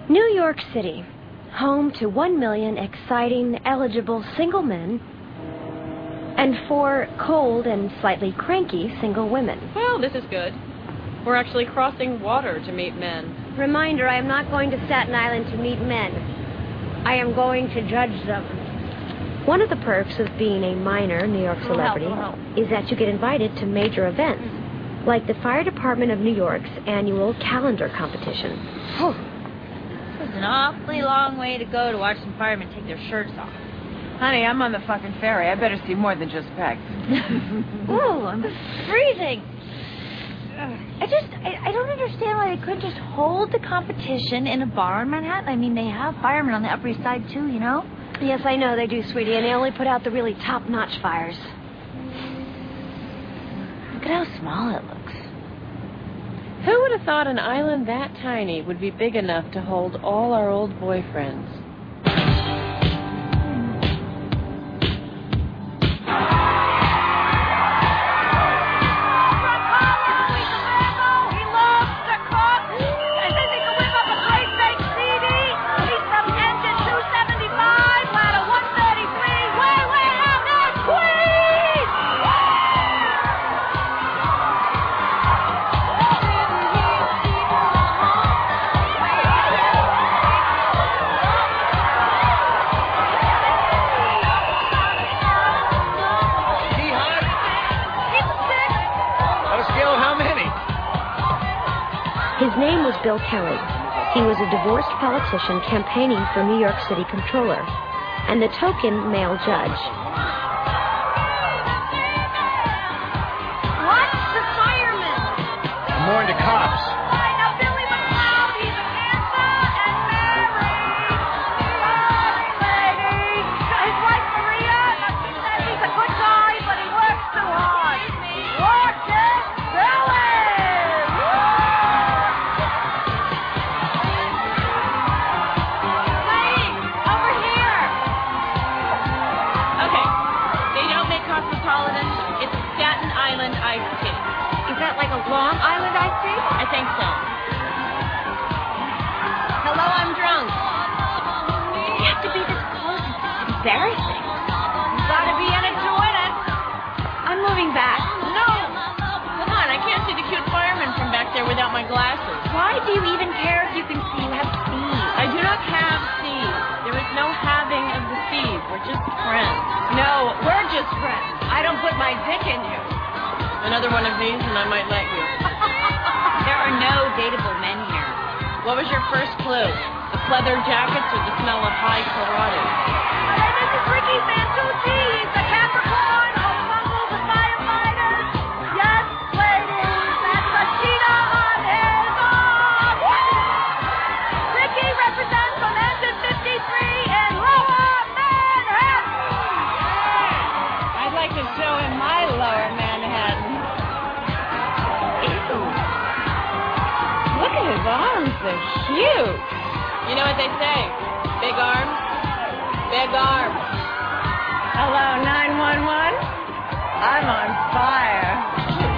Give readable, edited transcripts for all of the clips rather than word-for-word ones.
New York City, home to 1 million exciting, eligible single men and 4 cold and slightly cranky single women. Well, this is good. We're actually crossing water to meet men. Reminder, I am not going to Staten Island to meet men. I am going to judge them. One of the perks of being a minor New York celebrity is that you get invited to major events, like the Fire Department of New York's annual calendar competition. This is an awfully long way to go to watch some firemen take their shirts off. Honey, I'm on the fucking ferry. I better see more than just Peg. Ooh, I'm freezing. I don't understand why they couldn't just hold the competition in a bar in Manhattan. I mean, they have firemen on the Upper East Side, too, you know? Yes, I know they do, sweetie, and they only put out the really top-notch fires. Look at how small it looks. Who would have thought an island that tiny would be big enough to hold all our old boyfriends? His name was Bill Kelly. He was a divorced politician campaigning for New York City Comptroller and the token male judge. Watch the firemen! I'm more into cops. Now, Billy McLeod, he's a cancer and married. Sorry, lady. His wife, Maria, she says he's a good guy, but he works too hard. Watch it, Billy! It's a Staten Island iced tea. Is that like a Long Island iced tea? I think so. Hello, I'm drunk. You have to be this close. It's embarrassing. You gotta be in it to win it. I'm moving back. No! Come on, I can't see the cute fireman from back there without my glasses. Why do you even care if you can see you have Steve? I do not have Steve. There is no having of the Steve. We're just friends. No, we're just friends. I don't put my dick in you. Another one of these and I might let you. There are no dateable men here. What was your first clue? The pleather jackets or the smell of high karate? Hey, this is Ricky Santucci. He's the Capricorn of Bumbles and Firefighters. Yes, ladies, that's a cheetah on his arm. Ricky represents from Engine 53 in Lower Manhattan. I'd like to show him my Lower Manhattan. Ew. Look at his arms. They're huge. You know what they say? Big arms, big arms. Hello, 911. I'm on fire.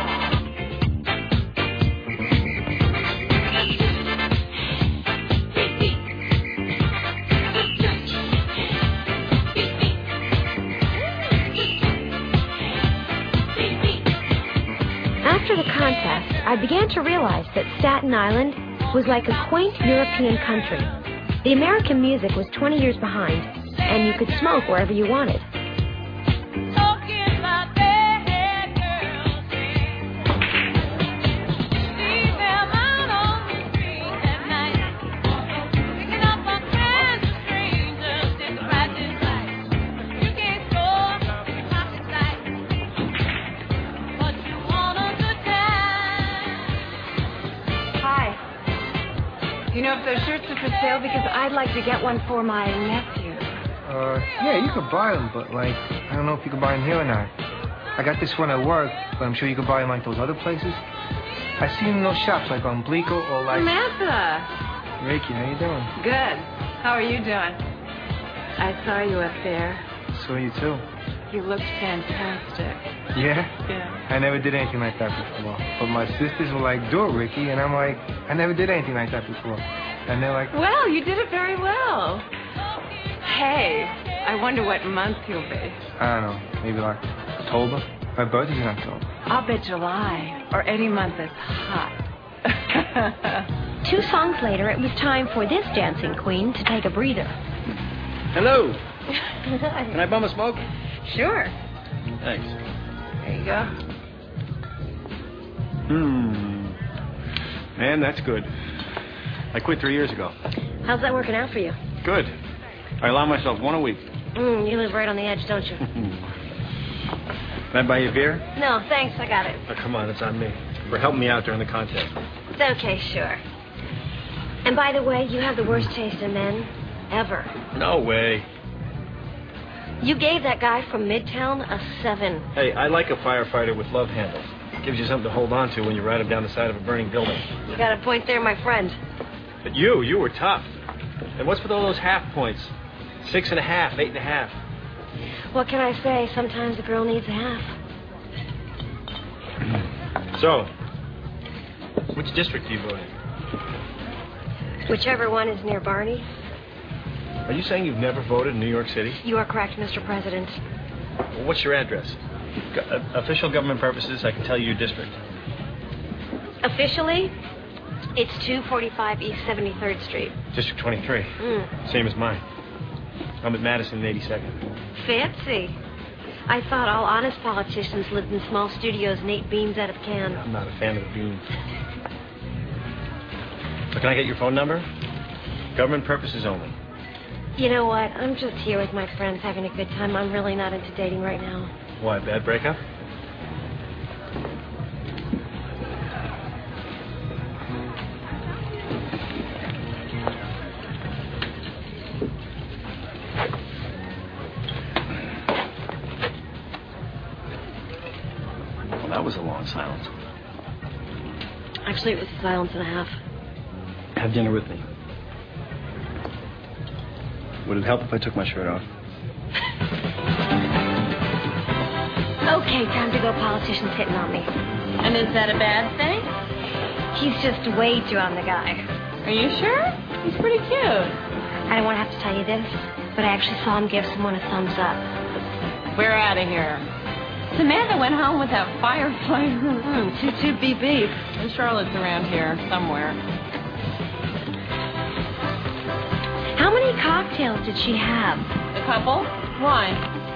After the contest, I began to realize that Staten Island was like a quaint European country. The American music was 20 years behind, and you could smoke wherever you wanted. You know if those shirts are for sale? Because I'd like to get one for my nephew. Yeah, you could buy them, but, like, I don't know if you can buy them here or not. I got this one at work, but I'm sure you could buy them like those other places. I seen in those shops, like on Bleecker or like... Samantha! Ricky, how you doing? Good. How are you doing? I saw you up there. Saw you too. You looked fantastic. Yeah? Yeah. I never did anything like that before. But my sisters were like, do it, Ricky. And I'm like, I never did anything like that before. And they're like, Well, you did it very well. Hey, I wonder what month you'll be. I don't know, maybe like October? My birthday's in October. I'll bet July, or any month that's hot. 2 songs later, it was time for this dancing queen to take a breather. Hello. Can I bum a smoke? Sure. Thanks. There you go. Man, that's good. I quit 3 years ago. How's that working out for you? Good. I allow myself 1 a week. You live right on the edge, don't you? Can I buy you a beer? No, thanks. I got it. Oh, come on, it's on me. For helping me out during the contest. It's okay, sure. And by the way, you have the worst taste in men ever. No way. You gave that guy from Midtown a 7. Hey, I like a firefighter with love handles. Gives you something to hold on to when you ride him down the side of a burning building. You got a point there, my friend. But you were tough. And what's with all those half points? 6.5, 8.5. What can I say? Sometimes a girl needs a half. So, which district do you vote in? Whichever one is near Barney. Are you saying you've never voted in New York City? You are correct, Mr. President. Well, what's your address? Official government purposes, I can tell you your district. Officially, it's 245 East 73rd Street. District 23. Same as mine. I'm at Madison and 82nd. Fancy. I thought all honest politicians lived in small studios and ate beans out of a can. I'm not a fan of the beans. So can I get your phone number? Government purposes only. You know what? I'm just here with my friends having a good time. I'm really not into dating right now. Why, bad breakup? Well, that was a long silence. Actually, it was a silence and a half. Have dinner with me. Would it help if I took my shirt off? Okay, time to go. Politicians hitting on me. And is that a bad thing? He's just way too on the guy. Are you sure? He's pretty cute. I don't want to have to tell you this, but I actually saw him give someone a thumbs up. We're out of here. Samantha went home with that firefighter. Toot toot beep beep. And Charlotte's around here somewhere. How many cocktails did she have? A couple? Why?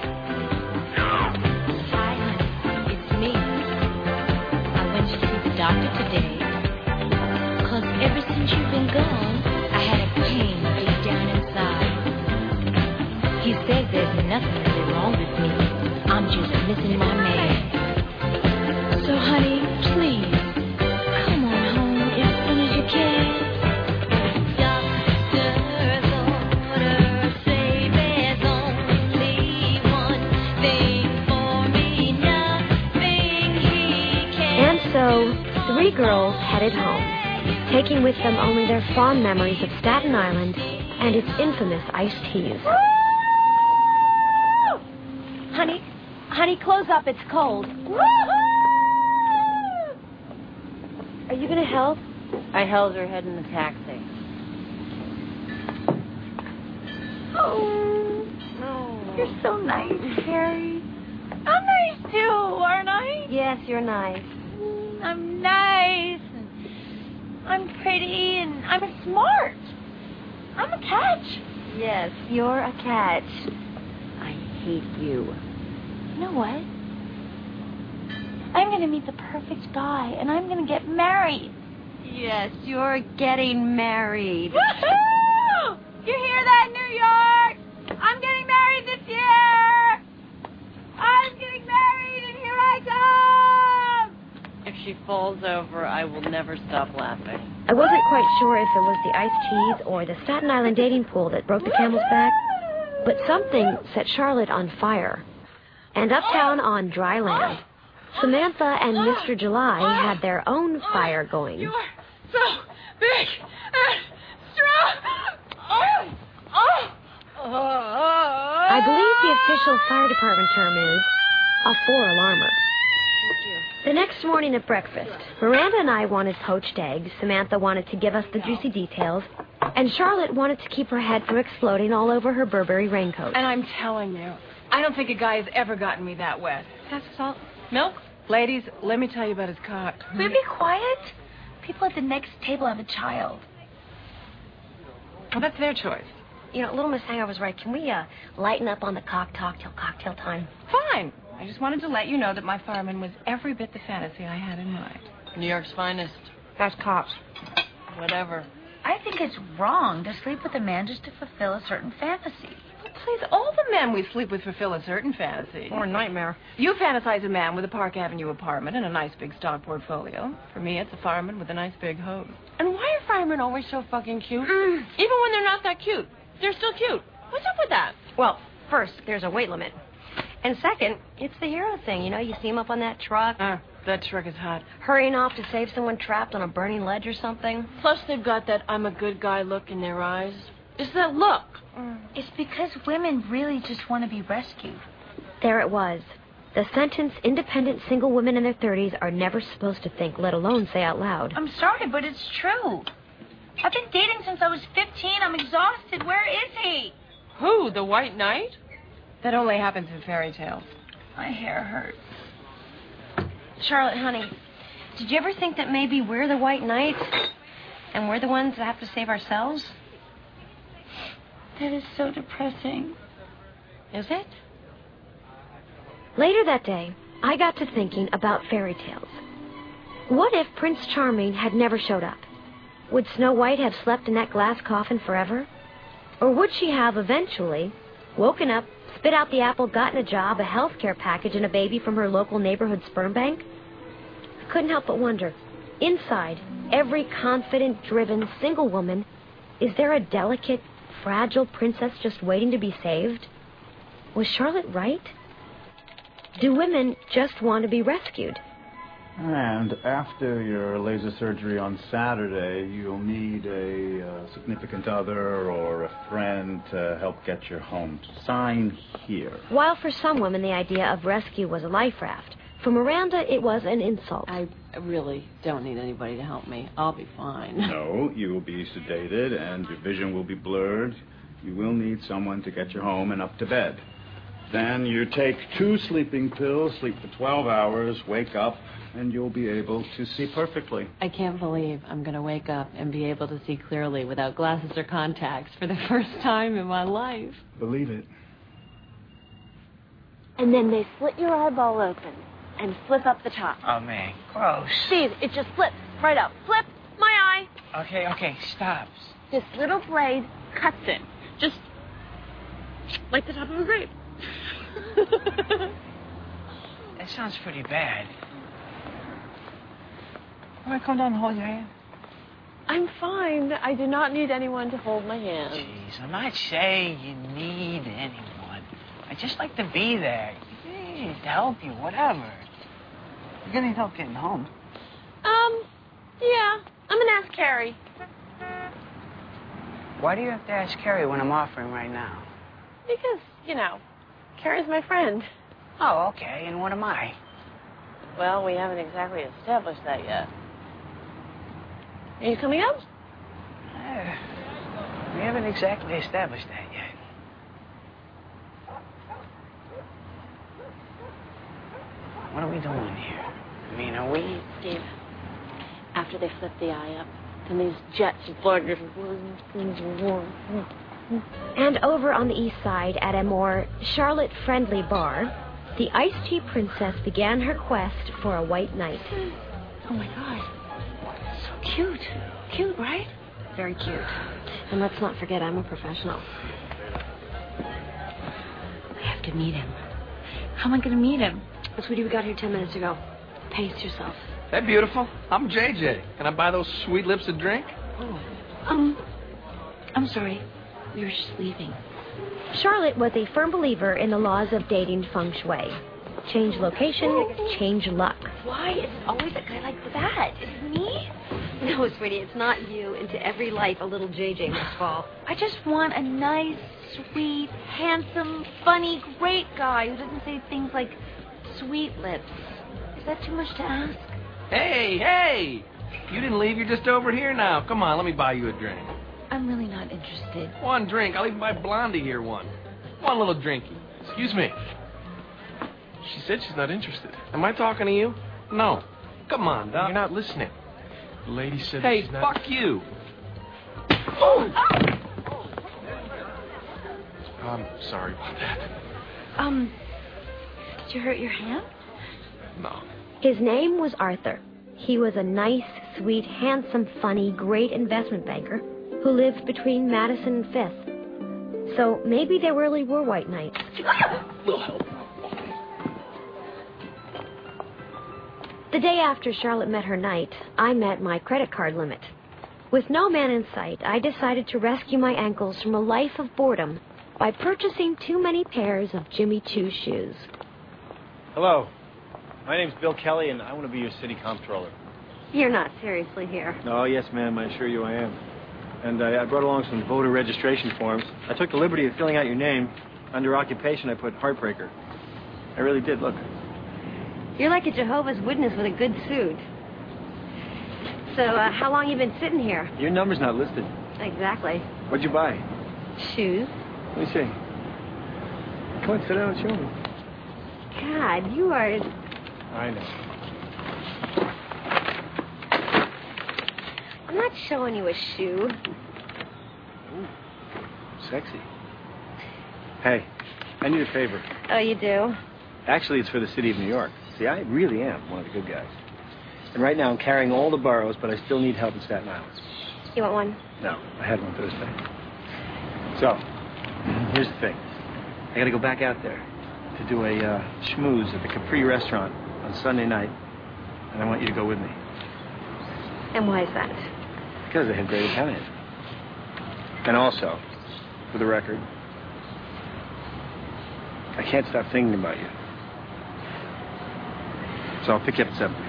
Hi, honey. It's me. I went to see the doctor today. 'Cause ever since you've been gone, I had a pain deep down inside. He said there's nothing really wrong with me. I'm just missing my man. So, honey, please, come on home as soon as you can. So, 3 girls headed home, taking with them only their fond memories of Staten Island and its infamous iced teas. Honey, close up. It's cold. Are you going to help? I held her head in the taxi. Oh, you're so nice, Harry. I'm nice too, aren't I? Yes, you're nice. I'm nice, and I'm pretty, and I'm smart. I'm a catch. Yes, you're a catch. I hate you. You know what? I'm going to meet the perfect guy, and I'm going to get married. Yes, you're getting married. Woohoo! You hear that, New York? I'm getting married this year. I'm getting married, and here I come. If she falls over, I will never stop laughing. I wasn't quite sure if it was the iced teas or the Staten Island dating pool that broke the camel's back, but something set Charlotte on fire. And uptown on dry land, Samantha and Mr. July had their own fire going. You are so big and strong. I believe the official fire department term is a 4-alarmer. The next morning at breakfast, Miranda and I wanted poached eggs, Samantha wanted to give us the juicy details, and Charlotte wanted to keep her head from exploding all over her Burberry raincoat. And I'm telling you, I don't think a guy has ever gotten me that wet. Pass the salt. Milk? Ladies, let me tell you about his cock. Will you be quiet? People at the next table have a child. Well, that's their choice. You know, little Miss Hangover was right. Can we lighten up on the cock talk till cocktail time? Fine. I just wanted to let you know that my fireman was every bit the fantasy I had in mind. New York's finest. That's cops. Whatever. I think it's wrong to sleep with a man just to fulfill a certain fantasy. Please, all the men we sleep with fulfill a certain fantasy. Or a nightmare. You fantasize a man with a Park Avenue apartment and a nice big stock portfolio. For me, it's a fireman with a nice big hose. And why are firemen always so fucking cute? Even when they're not that cute. They're still cute. What's up with that? Well, first, there's a weight limit. And second, it's the hero thing. You know, you see him up on that truck. That truck is hot. Hurrying off to save someone trapped on a burning ledge or something. Plus, they've got that I'm a good guy look in their eyes. It's that look. It's because women really just want to be rescued. There it was. The sentence independent single women in their 30s are never supposed to think, let alone say out loud. I'm sorry, but it's true. I've been dating since I was 15. I'm exhausted. Where is he? Who, the White Knight? That only happens in fairy tales. My hair hurts. Charlotte, honey, did you ever think that maybe we're the White Knights and we're the ones that have to save ourselves? That is so depressing. Is it? Later that day, I got to thinking about fairy tales. What if Prince Charming had never showed up? Would Snow White have slept in that glass coffin forever? Or would she have eventually woken up, spit out the apple, gotten a job, a health care package, and a baby from her local neighborhood sperm bank? I couldn't help but wonder, inside every confident, driven, single woman, is there a delicate, fragile princess just waiting to be saved? Was Charlotte right? Do women just want to be rescued? And after your laser surgery on Saturday, you'll need a significant other or a friend to help get you home. Sign here. While for some women the idea of rescue was a life raft, for Miranda it was an insult. I really don't need anybody to help me. I'll be fine. No, you will be sedated and your vision will be blurred. You will need someone to get you home and up to bed. Then you take 2 sleeping pills, sleep for 12 hours, wake up, and you'll be able to see perfectly. I can't believe I'm going to wake up and be able to see clearly without glasses or contacts for the first time in my life. Believe it. And then they slit your eyeball open and flip up the top. Oh, man. Gross. Steve, it just flips right up. Flip my eye. Okay, stop. This little blade cuts it. Just like the top of a grape. That sounds pretty bad. Want to come down and hold your hand? I'm fine. I do not need anyone to hold my hand. Jeez, I'm not saying you need anyone. I just like to be there. To help you, whatever. You're gonna need help getting home. Yeah. I'm gonna ask Carrie. Why do you have to ask Carrie when I'm offering right now? Because, Carrie's my friend. Oh, okay. And what am I? Well, we haven't exactly established that yet. Are you coming up? We haven't exactly established that yet. What are we doing here? I mean, are we... Steve, after they flip the eye up, then these jets of blood just... And over on the east side, at a more Charlotte-friendly bar, the iced tea princess began her quest for a white knight. Oh, my God. So cute. Cute, right? Very cute. And let's not forget, I'm a professional. I have to meet him. How am I going to meet him? Sweetie, we got here 10 minutes ago. Pace yourself. That beautiful? I'm JJ. Can I buy those sweet lips a drink? Oh. I'm sorry. We were just leaving. Charlotte was a firm believer in the laws of dating feng shui. Change location, change luck. Why is it always a guy like that? Is it me? No, sweetie, it's not you. Into every life, a little JJ must fall. I just want a nice, sweet, handsome, funny, great guy who doesn't say things like sweet lips. Is that too much to ask? Hey! You didn't leave. You're just over here now. Come on, let me buy you a drink. I'm really not interested. One drink. I'll even buy Blondie here one. One little drinky. Excuse me. She said she's not interested. Am I talking to you? No. Come on, Doc. You're not listening. The lady said Hey, she's not... fuck you. I'm sorry about that. Did you hurt your hand? No. His name was Arthur. He was a nice, sweet, handsome, funny, great investment banker who lived between Madison and Fifth. So maybe there really were white nights. Little help. The day after Charlotte met her knight, I met my credit card limit. With no man in sight, I decided to rescue my ankles from a life of boredom by purchasing too many pairs of Jimmy Choo shoes. Hello. My name's Bill Kelly, and I want to be your city comptroller. You're not seriously here. Oh, yes, ma'am. I assure you I am. And I brought along some voter registration forms. I took the liberty of filling out your name. Under occupation, I put Heartbreaker. I really did. Look. You're like a Jehovah's Witness with a good suit. So, how long you been sitting here? Your number's not listed. Exactly. What'd you buy? Shoes. Let me see. Come on, sit down and show me. God, you are... I know. I'm not showing you a shoe. Ooh, sexy. Hey, I need a favor. Oh, you do? Actually, it's for the city of New York. See, I really am one of the good guys. And right now I'm carrying all the boroughs, but I still need help in Staten Island. You want one? No, I had one Thursday. So, here's the thing. I gotta go back out there to do a schmooze at the Capri restaurant on Sunday night, and I want you to go with me. And why is that? Because they have great Italian. And also, for the record, I can't stop thinking about you. So I'll pick you up at 7.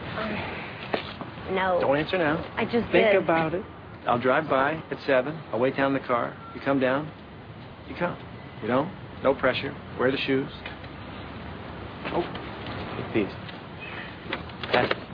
No. Don't answer now. I just Think did. about it. I'll drive by at 7. I'll wait down in the car. You come down, you come. You don't? No pressure. Wear the shoes. Oh, peace. Pass it.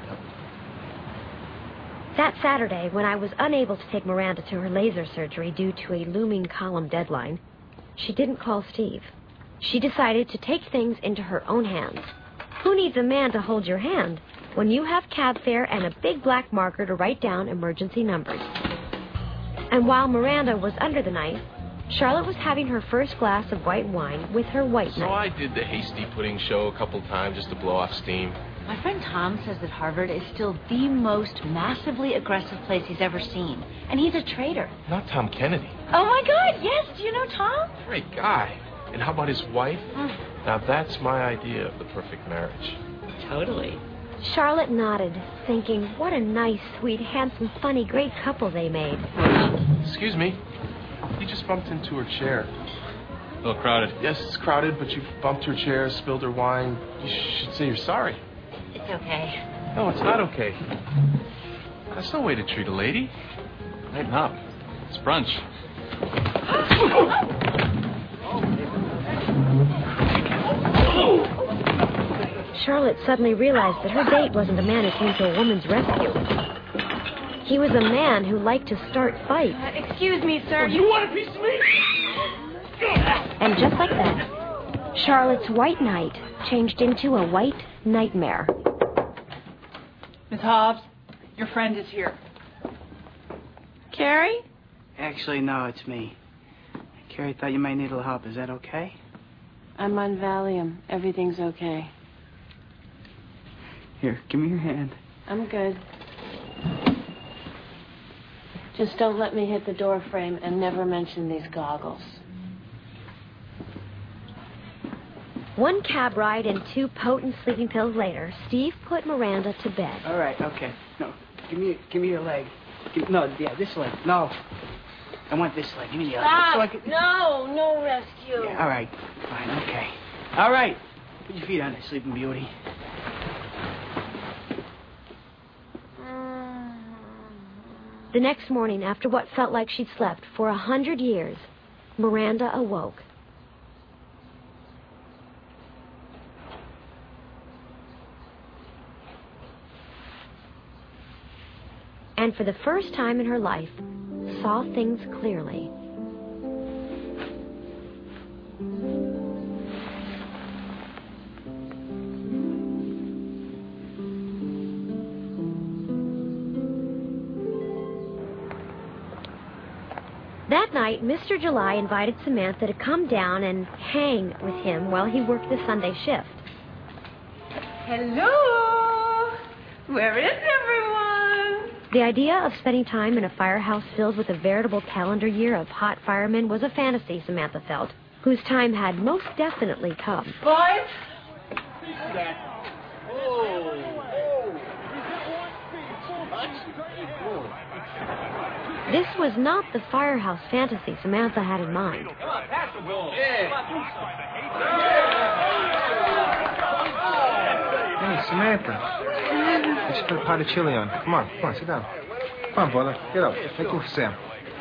That Saturday, when I was unable to take Miranda to her laser surgery due to a looming column deadline, she didn't call Steve. She decided to take things into her own hands. Who needs a man to hold your hand when you have cab fare and a big black marker to write down emergency numbers? And while Miranda was under the knife, Charlotte was having her first glass of white wine with her white So knife. I did the hasty pudding show a couple times just to blow off steam. My friend Tom says that Harvard is still the most massively aggressive place he's ever seen. And he's a traitor. Not Tom Kennedy. Oh, my God, yes. Do you know Tom? Great guy. And how about his wife? Now that's my idea of the perfect marriage. Totally. Charlotte nodded, thinking, what a nice, sweet, handsome, funny, great couple they made. Excuse me. You just bumped into her chair. A little crowded. Yes, it's crowded, but you bumped her chair, spilled her wine. You should say you're sorry. It's okay. No, it's not okay. That's no way to treat a lady. Lighten up. It's brunch. Charlotte suddenly realized that her date wasn't a man who came to a woman's rescue. He was a man who liked to start fights. Excuse me, sir. You want a piece of me? And just like that, Charlotte's white night changed into a white nightmare. Miss Hobbs, your friend is here. Carrie? Actually, no, it's me. Carrie thought you might need a little help. Is that okay? I'm on Valium. Everything's okay. Here, give me your hand. I'm good. Just don't let me hit the door frame and never mention these goggles. One cab ride and 2 potent sleeping pills later, Steve put Miranda to bed. All right, okay. No, give me your leg. This leg. No, I want this leg. Give me the other. Stop! So I can... No rescue. Yeah, all right, fine, okay. All right, put your feet on it, Sleeping Beauty. The next morning, after what felt like she'd slept for 100 years, Miranda awoke. and for the first time in her life, saw things clearly. That night, Mr. July invited Samantha to come down and hang with him while he worked the Sunday shift. Hello! Where is everyone? The idea of spending time in a firehouse filled with a veritable calendar year of hot firemen was a fantasy, Samantha felt, whose time had most definitely come. Boys? This was not the firehouse fantasy Samantha had in mind. Hey, Samantha. I just put a pot of chili on. Come on, sit down. Come on, brother. Get up. Make room for Sam.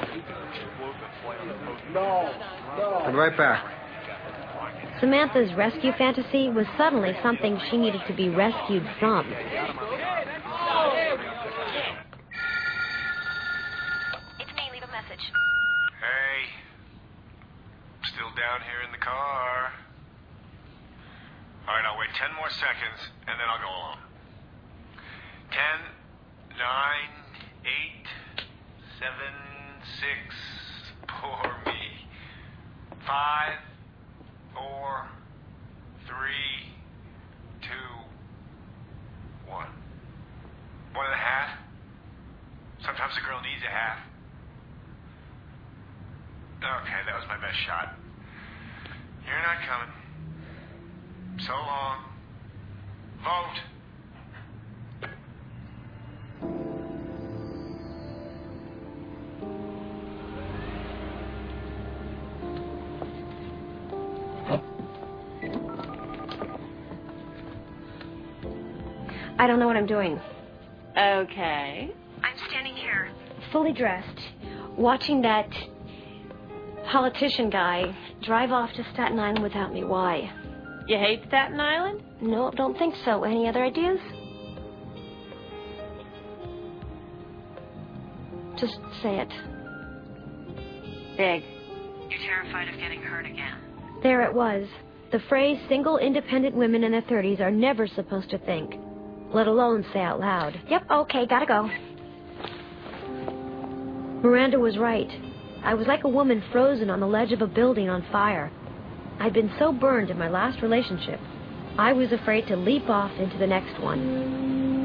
I'll be right back. Samantha's rescue fantasy was suddenly something she needed to be rescued from. Hey, still down here in the car. All right, I'll wait 10 more seconds, and then I'll go alone. 10, 9, 8, 7, 6, poor me. 5, 4, 3, 2, 1. 1.5. Sometimes a girl needs a half. Okay, that was my best shot. You're not coming. So long. Vote. I don't know what I'm doing. Okay. I'm standing here, fully dressed, watching that politician guy drive off to Staten Island without me. Why? You hate Staten Island? No, don't think so. Any other ideas? Just say it. Big. You're terrified of getting hurt again. There it was. The phrase single independent women in their 30s are never supposed to think, let alone say out loud. Yep, okay, gotta go. Miranda was right. I was like a woman frozen on the ledge of a building on fire. I'd been so burned in my last relationship, I was afraid to leap off into the next one.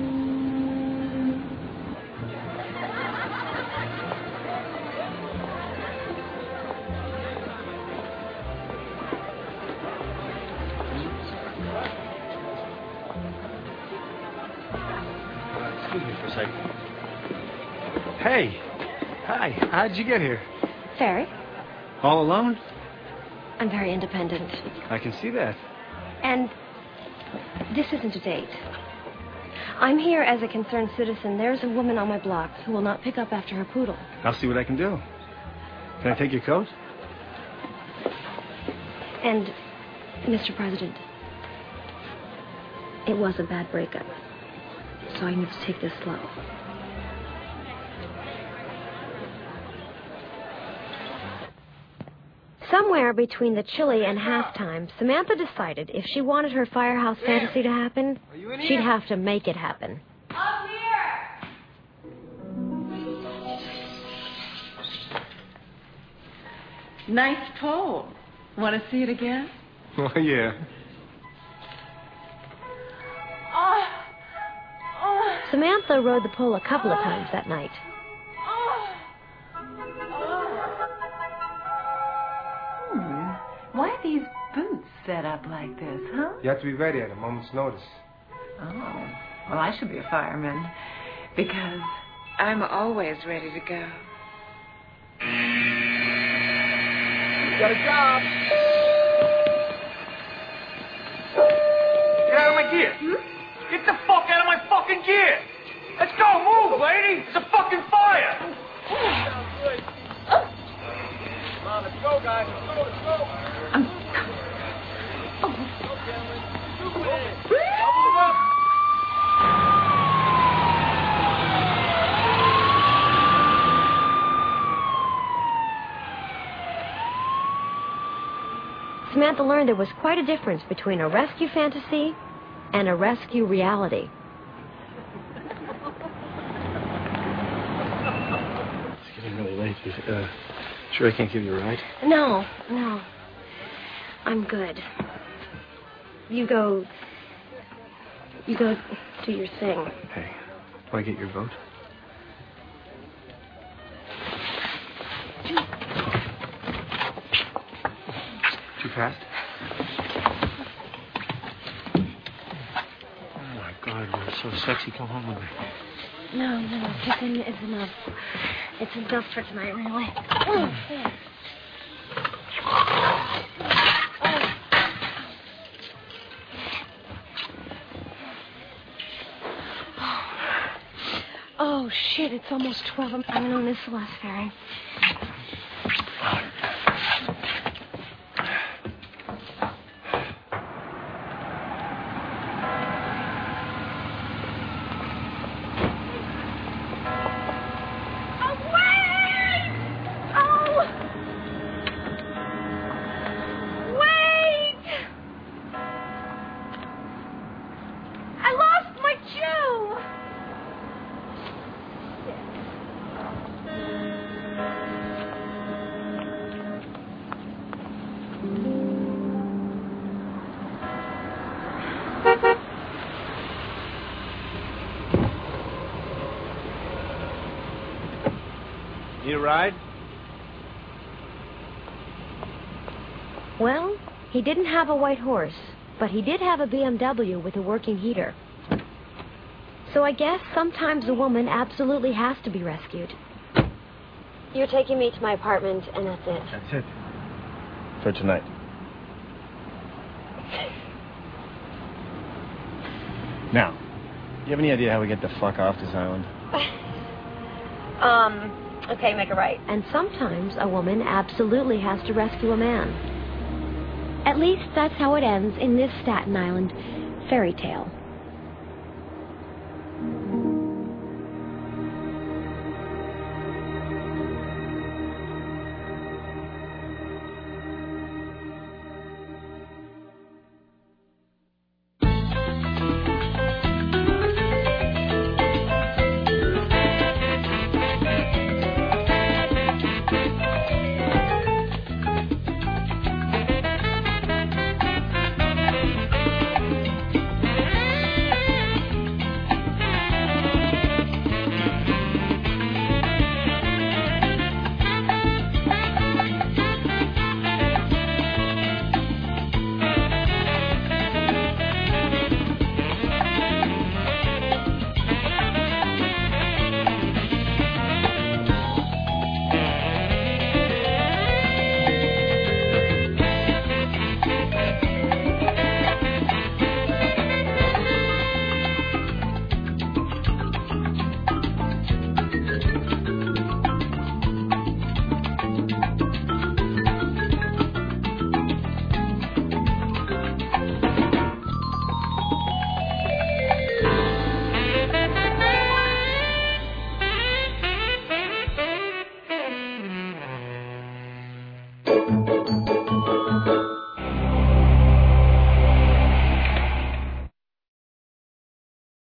Excuse me for a second. Hey. Hi. How'd you get here? Ferry, All alone? I'm very independent. I can see that. And this isn't a date. I'm here as a concerned citizen. There's a woman on my block who will not pick up after her poodle. I'll see what I can do. Can I take your coat? And, Mr. President, it was a bad breakup, so I need to take this slow. Somewhere between the chili and halftime, Samantha decided if she wanted her firehouse fantasy to happen, she'd have to make it happen. Up here! Nice pole. Want to see it again? Oh, yeah. Samantha rode the pole a couple of times that night. Why are these boots set up like this, huh? You have to be ready at a moment's notice. Oh, well, I should be a fireman because I'm always ready to go. You got a job. Get out of my gear. Get the fuck out of my fucking gear. Let's go. Move, lady. It's a fucking fire. Sounds good. Come on, let's go, guys. Let's go, let's go. Samantha learned there was quite a difference between a rescue fantasy and a rescue reality. It's getting really late. Sure I can't give you a ride? No. I'm good. You go do your thing. Hey, want to get your vote? Too fast? Oh, my God, you're so sexy. Come home with me. No, kissing is enough. It's enough for tonight, really. Oh, shit, it's almost 12. I'm going to miss the last ferry. Need a ride? Well, he didn't have a white horse, but he did have a BMW with a working heater. So I guess sometimes a woman absolutely has to be rescued. You're taking me to my apartment, and that's it. That's it. For tonight. Now, do you have any idea how we get the fuck off this island? Okay, make it right. And sometimes a woman absolutely has to rescue a man. At least that's how it ends in this Staten Island fairy tale.